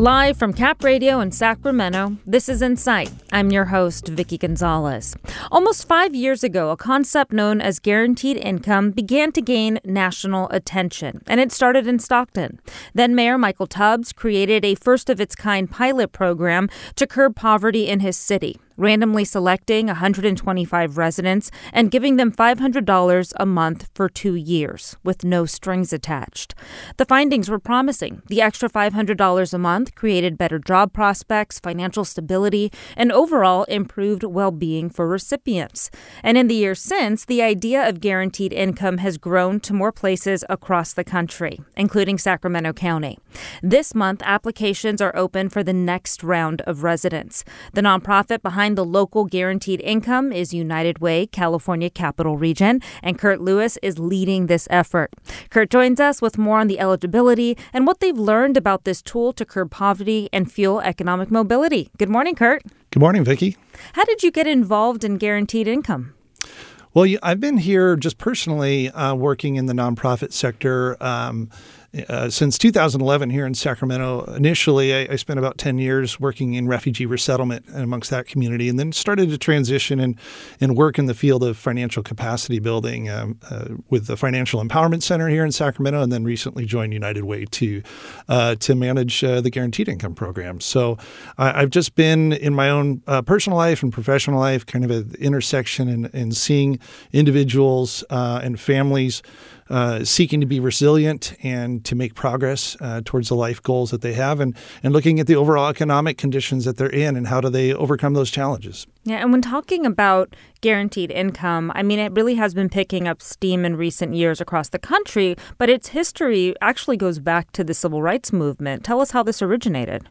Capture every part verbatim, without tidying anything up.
Live from Cap Radio in Sacramento, this is Insight. I'm your host, Vicky Gonzalez. Almost five years ago, a concept known as guaranteed income began to gain national attention, and it started in Stockton. Then Mayor Michael Tubbs created a first-of-its-kind pilot program to curb poverty in his city, randomly selecting one hundred twenty-five residents and giving them five hundred dollars a month for two years, with no strings attached. The findings were promising. The extra five hundred dollars a month created better job prospects, financial stability, and overall improved well-being for recipients. And in the years since, the idea of guaranteed income has grown to more places across the country, including Sacramento County. This month, applications are open for the next round of residents. The nonprofit behind the local guaranteed income is United Way, California Capital Region, and Kurt Lewis is leading this effort. Kurt joins us with more on the eligibility and what they've learned about this tool to curb poverty and fuel economic mobility. Good morning, Kurt. Good morning, Vicki. How did you get involved in guaranteed income? Well, I've been here just personally uh, working in the nonprofit sector um, uh, since two thousand eleven here in Sacramento. Initially, I, I spent about ten years working in refugee resettlement and amongst that community, and then started to transition and, and work in the field of financial capacity building um, uh, with the Financial Empowerment Center here in Sacramento, and then recently joined United Way to, uh, to manage uh, the Guaranteed Income Program. So uh, I've just been in my own uh, personal life and professional life, kind of at the intersection and, and seeing individuals uh, and families uh, seeking to be resilient and to make progress uh, towards the life goals that they have, and, and looking at the overall economic conditions that they're in and how do they overcome those challenges. Yeah, and when talking about guaranteed income, I mean, it really has been picking up steam in recent years across the country, but its history actually goes back to the civil rights movement. Tell us how this originated.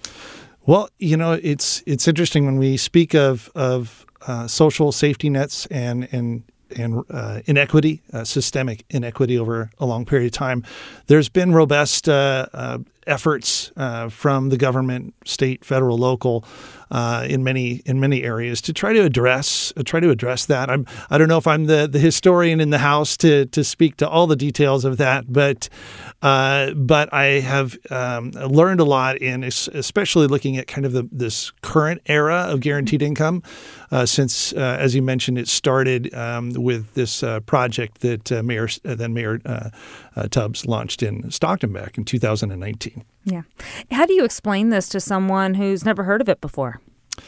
Well, you know, it's it's interesting when we speak of of uh, social safety nets and and and uh, inequity, uh, systemic inequity over a long period of time. There's been robust uh, uh, efforts uh, from the government, state, federal, local, uh, in many in many areas to try to address uh, try to address that. I'm I don't know if I'm the, the historian in the house to to speak to all the details of that, but uh, but I have um, learned a lot in especially looking at kind of the, this current era of guaranteed income. Uh, since, uh, as you mentioned, it started um, with this uh, project that uh, Mayor uh, then Mayor uh, uh, Tubbs launched in Stockton back in two thousand nineteen. Yeah. How do you explain this to someone who's never heard of it before?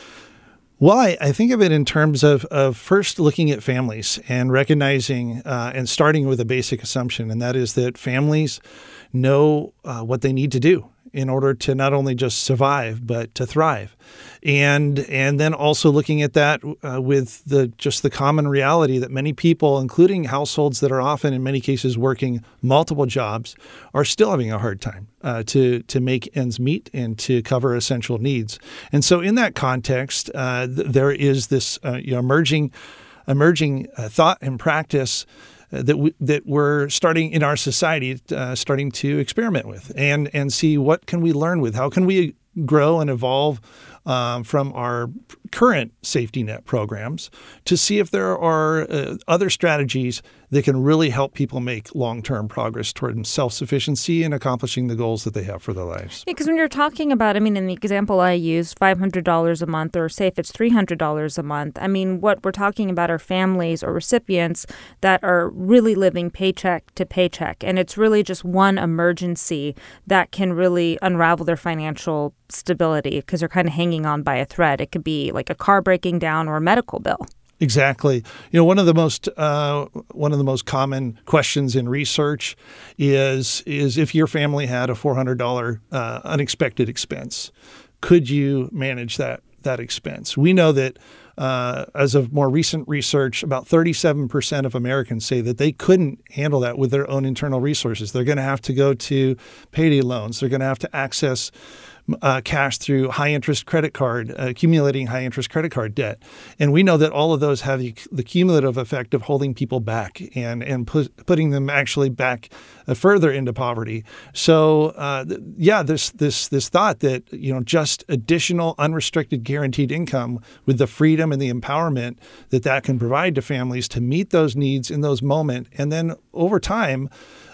Well, I, I think of it in terms of, of first looking at families and recognizing uh, and starting with a basic assumption, and that is that families know uh, what they need to do in order to not only just survive, but to thrive. And and then also looking at that uh, with the just the common reality that many people, including households that are often in many cases working multiple jobs, are still having a hard time uh, to, to make ends meet and to cover essential needs. And so in that context, uh, th- there is this uh, you know, emerging, emerging uh, thought and practice that we, that we're starting in our society, uh, starting to experiment with and and see what can we learn with, how can we grow and evolve um, from our current safety net programs to see if there are uh, other strategies that can really help people make long-term progress toward self-sufficiency and accomplishing the goals that they have for their lives. Yeah, because when you're talking about, I mean, in the example I used, five hundred dollars a month, or say if it's three hundred dollars a month, I mean, what we're talking about are families or recipients that are really living paycheck to paycheck. And it's really just one emergency that can really unravel their financial stability because they're kind of hanging on by a thread. It could be like a car breaking down or a medical bill. Exactly. You know, one of the most uh, one of the most common questions in research is is if your family had a four hundred dollars uh, unexpected expense, could you manage that that expense? We know that uh, as of more recent research, about thirty-seven percent of Americans say that they couldn't handle that with their own internal resources. They're going to have to go to payday loans. They're going to have to access Uh, cash through high-interest credit card, uh, accumulating high-interest credit card debt. And we know that all of those have the, the cumulative effect of holding people back and, and put, putting them actually back uh, further into poverty. So, uh, th- yeah, this this this thought that, you know, just additional unrestricted guaranteed income with the freedom and the empowerment that that can provide to families to meet those needs in those moments, and then over time,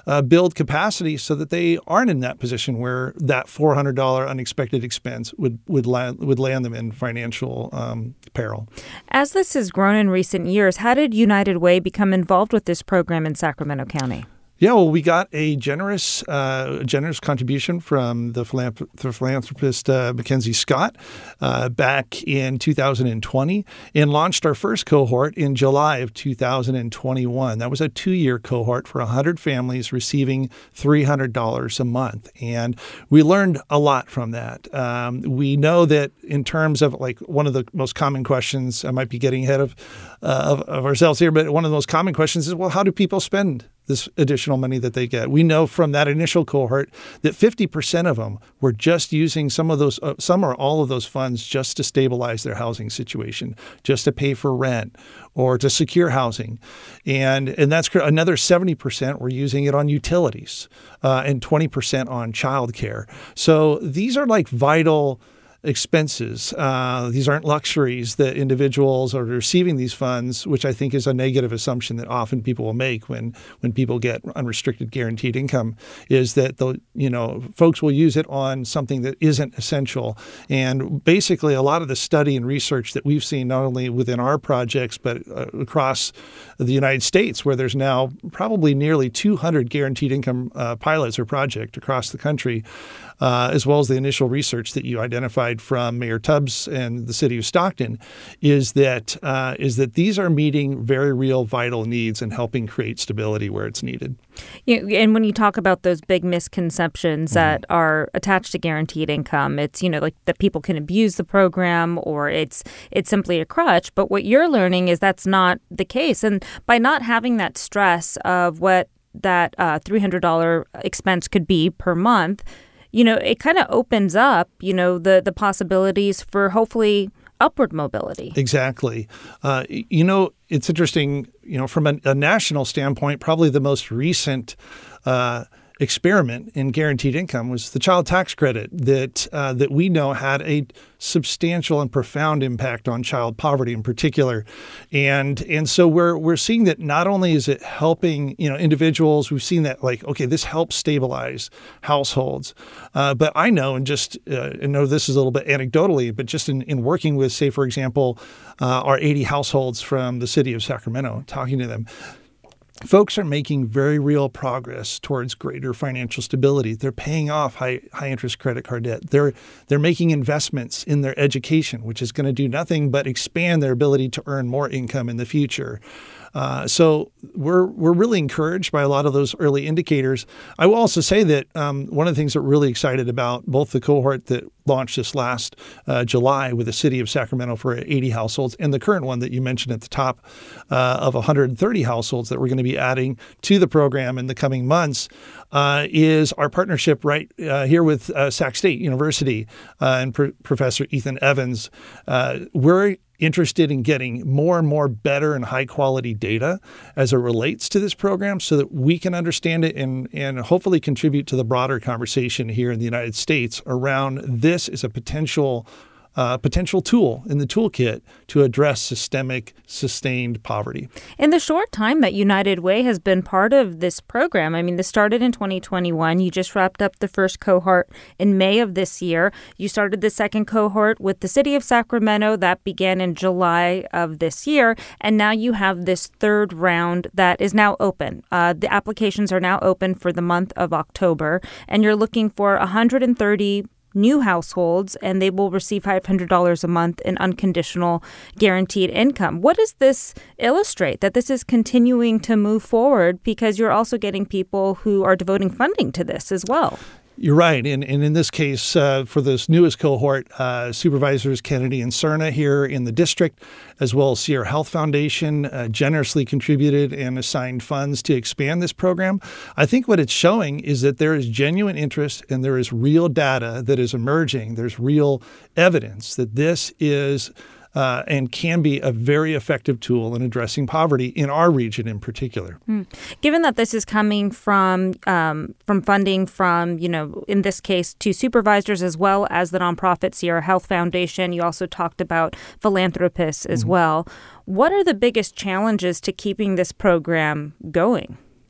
uh, build capacity so that they aren't in that position where that four hundred dollars unexpected expense would would land, would land them in financial um, peril. As this has grown in recent years, how did United Way become involved with this program in Sacramento County? Yeah, well, we got a generous, uh, generous contribution from the, philanthrop- the philanthropist uh, Mackenzie Scott uh, back in two thousand twenty and launched our first cohort in July of two thousand twenty-one. That was a two-year cohort for one hundred families receiving three hundred dollars a month. And we learned a lot from that. Um, we know that in terms of like one of the most common questions, I might be getting ahead of, uh, of, of ourselves here, but one of the most common questions is, well, how do people spend this additional money that they get? We know from that initial cohort that fifty percent of them were just using some of those, uh, some or all of those funds just to stabilize their housing situation, just to pay for rent or to secure housing. And and that's another seventy percent were using it on utilities uh, and twenty percent on childcare. So these are like vital expenses. Uh, these aren't luxuries that individuals are receiving these funds, which I think is a negative assumption that often people will make when when people get unrestricted guaranteed income, is that the you know folks will use it on something that isn't essential. And basically, a lot of the study and research that we've seen, not only within our projects but uh, across the United States, where there's now probably nearly two hundred guaranteed income uh, pilots or projects across the country, uh, as well as the initial research that you identified from Mayor Tubbs and the city of Stockton, is that uh, is that these are meeting very real vital needs and helping create stability where it's needed. You, and when you talk about those big misconceptions mm-hmm. that are attached to guaranteed income, it's, you know, like that people can abuse the program or it's it's simply a crutch. But what you're learning is that's not the case. And by not having that stress of what that uh, three hundred dollars expense could be per month, you know, it kind of opens up, you know, the, the possibilities for hopefully upward mobility. Exactly. Uh, you know, it's interesting, you know, from a, a national standpoint, probably the most recent uh, experiment in guaranteed income was the child tax credit that uh, that we know had a substantial and profound impact on child poverty in particular. And and so we're we're seeing that not only is it helping, you know, individuals, we've seen that like, okay, this helps stabilize households. Uh, but I know, and just uh, I know this is a little bit anecdotally, but just in, in working with, say, for example, uh, our eighty households from the city of Sacramento, talking to them, folks are making very real progress towards greater financial stability. They're paying off high high interest credit card debt. They're they're making investments in their education, which is going to do nothing but expand their ability to earn more income in the future. Uh, so we're we're really encouraged by a lot of those early indicators. I will also say that um, one of the things that we're really excited about, both the cohort that launched this last uh, July with the city of Sacramento for eighty households and the current one that you mentioned at the top uh, of one hundred thirty households that we're going to be adding to the program in the coming months, uh, is our partnership right uh, here with uh, Sac State University uh, and Pro- Professor Ethan Evans. Uh, we're interested in getting more and more better and high quality data as it relates to this program so that we can understand it and, and hopefully contribute to the broader conversation here in the United States around this as a potential Uh, potential tool in the toolkit to address systemic, sustained poverty. In the short time that United Way has been part of this program, I mean, this started in twenty twenty-one. You just wrapped up the first cohort in May of this year. You started the second cohort with the city of Sacramento. That began in July of this year. And now you have this third round that is now open. Uh, the applications are now open for the month of October. And you're looking for one hundred thirty new households, and they will receive five hundred dollars a month in unconditional guaranteed income. What does this illustrate? That this is continuing to move forward because you're also getting people who are devoting funding to this as well. You're right. And, and in this case, uh, for this newest cohort, uh, Supervisors Kennedy and Cerna here in the district, as well as Sierra Health Foundation, uh, generously contributed and assigned funds to expand this program. I think what it's showing is that there is genuine interest and there is real data that is emerging. There's real evidence that this is Uh, and can be a very effective tool in addressing poverty in our region in particular. Mm. Given that this is coming from um, from funding from, you know, in this case, two supervisors as well as the nonprofit Sierra Health Foundation, you also talked about philanthropists as mm-hmm. well. What are the biggest challenges to keeping this program going?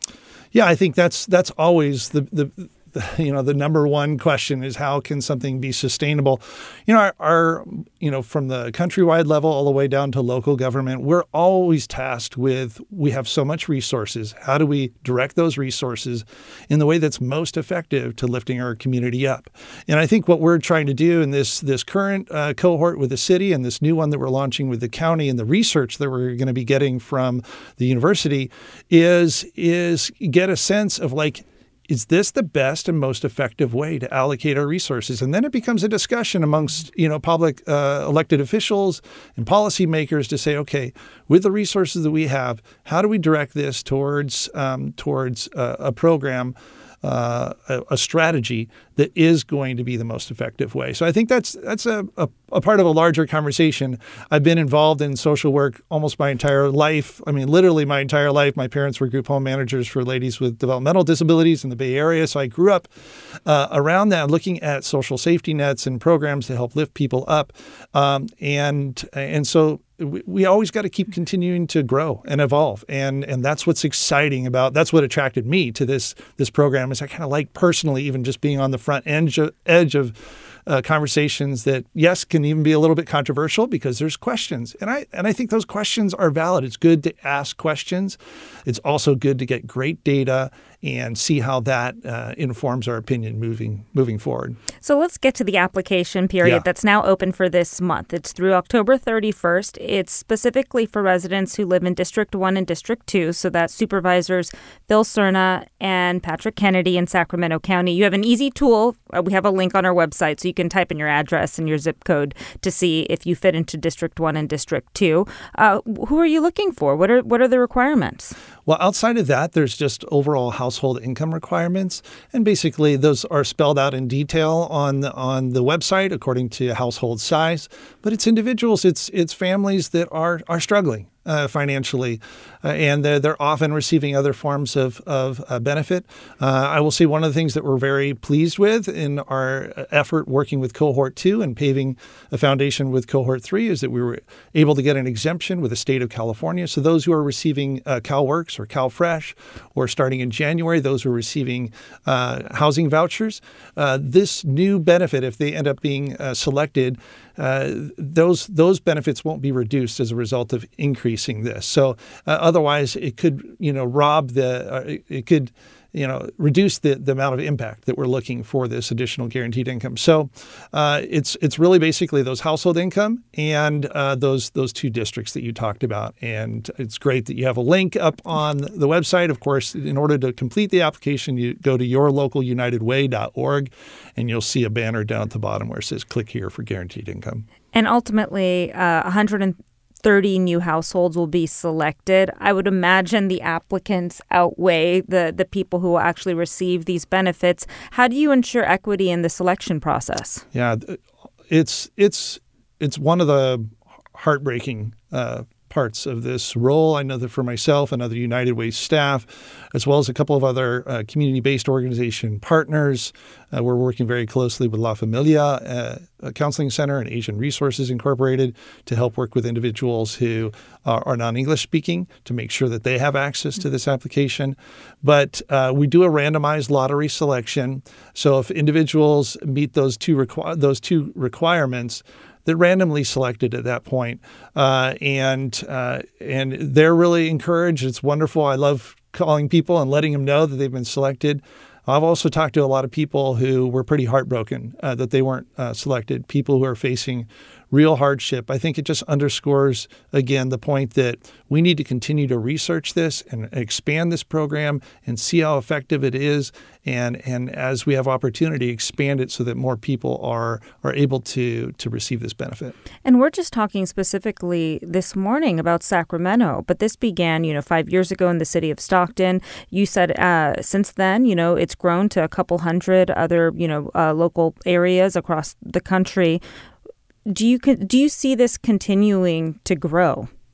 Yeah, I think that's that's always the the. You know, the number one question is how can something be sustainable? You know, our, our, you know, from the countrywide level all the way down to local government, we're always tasked with, we have so much resources. How do we direct those resources in the way that's most effective to lifting our community up? And I think what we're trying to do in this, this current uh, cohort with the city and this new one that we're launching with the county and the research that we're going to be getting from the university is, is get a sense of like, is this the best and most effective way to allocate our resources? And then it becomes a discussion amongst, you know, public uh, elected officials and policymakers to say, okay, with the resources that we have, how do we direct this towards um, towards uh, a program, uh, a, a strategy that is going to be the most effective way? So I think that's that's a, a, a part of a larger conversation. I've been involved in social work almost my entire life. I mean, literally my entire life. My parents were group home managers for ladies with developmental disabilities in the Bay Area. So I grew up uh, around that, looking at social safety nets and programs to help lift people up. Um, and and so we, we always got to keep continuing to grow and evolve. And and that's what's exciting about, that's what attracted me to this, this program is I kind of like personally even just being on the front edge of, edge of Uh, conversations that, yes, can even be a little bit controversial because there's questions. And I and I think those questions are valid. It's good to ask questions. It's also good to get great data and see how that uh, informs our opinion moving moving forward. So let's get to the application period Yeah. that's now open for this month. It's through October thirty-first. It's specifically for residents who live in District one and District two. So that's Supervisors Phil Cerna and Patrick Kennedy in Sacramento County. You have an easy tool. Uh, we have a link on our website, so you can type in your address and your zip code to see if you fit into District one and District two. Uh, who are you looking for? What are what are the requirements? Well, outside of that, there's just overall household income requirements. And basically, those are spelled out in detail on the, on the website according to household size. But it's individuals, it's it's families that are are struggling uh, financially, uh, and they're, they're often receiving other forms of, of uh, benefit. Uh, I will say one of the things that we're very pleased with in our effort working with Cohort two and paving a foundation with Cohort three is that we were able to get an exemption with the state of California. So those who are receiving uh, CalWorks or CalFresh, or starting in January, those who are receiving uh, housing vouchers, uh, this new benefit, if they end up being uh, selected, uh, those those benefits won't be reduced as a result of increasing this. So uh, otherwise, it could, you know, rob the, uh, it could, you know, reduce the, the amount of impact that we're looking for this additional guaranteed income. So uh, it's it's really basically those household income and uh, those those two districts that you talked about. And it's great that you have a link up on the website. Of course, in order to complete the application, you go to your local united way dot org and you'll see a banner down at the bottom where it says click here for guaranteed income. And ultimately, uh, one hundred thirty new households will be selected. I would imagine the applicants outweigh the, the people who will actually receive these benefits. How do you ensure equity in the selection process? Yeah, it's it's it's one of the heartbreaking uh, parts of this role. I know that for myself and other United Way staff, as well as a couple of other uh, community-based organization partners, uh, we're working very closely with La Familia uh, a Counseling Center and Asian Resources Incorporated to help work with individuals who are, are non-English speaking to make sure that they have access to this application. But uh, we do a randomized lottery selection. So if individuals meet those two requ- those two requirements, they're randomly selected at that point. Uh, and uh, and they're really encouraged. It's wonderful. I love calling people and letting them know that they've been selected. I've also talked to a lot of people who were pretty heartbroken uh, that they weren't uh, selected, people who are facing real hardship. I think it just underscores, again, the point that we need to continue to research this and expand this program and see how effective it is. And and as we have opportunity, expand it so that more people are are able to to receive this benefit. And we're just talking specifically this morning about Sacramento, but this began, you know, five years ago in the city of Stockton. You said uh, since then, you know, it's grown to a couple hundred other, you know, uh, local areas across the country. Do you do you see this continuing to grow?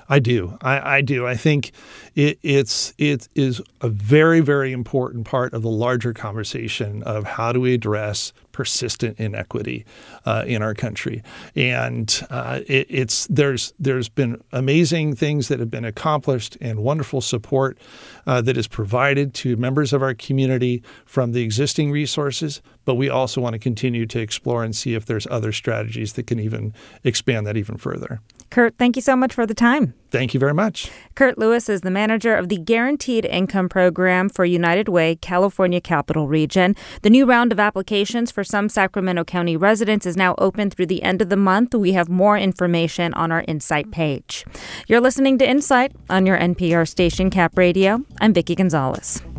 I do. I, I do. I think it, it's it is a very, very important part of the larger conversation of how do we address persistent inequity uh, in our country. And uh, it, it's there's there's been amazing things that have been accomplished and wonderful support uh, that is provided to members of our community from the existing resources. But we also want to continue to explore and see if there's other strategies that can even expand that even further. Kurt, thank you so much for the time. Thank you very much. Kurt Lewis is the manager of the Guaranteed Income Program for United Way, California Capital Region. The new round of applications for some Sacramento County residents is now open through the end of the month. We have more information on our Insight page. You're listening to Insight on your N P R station, Cap Radio. I'm Vicki Gonzalez.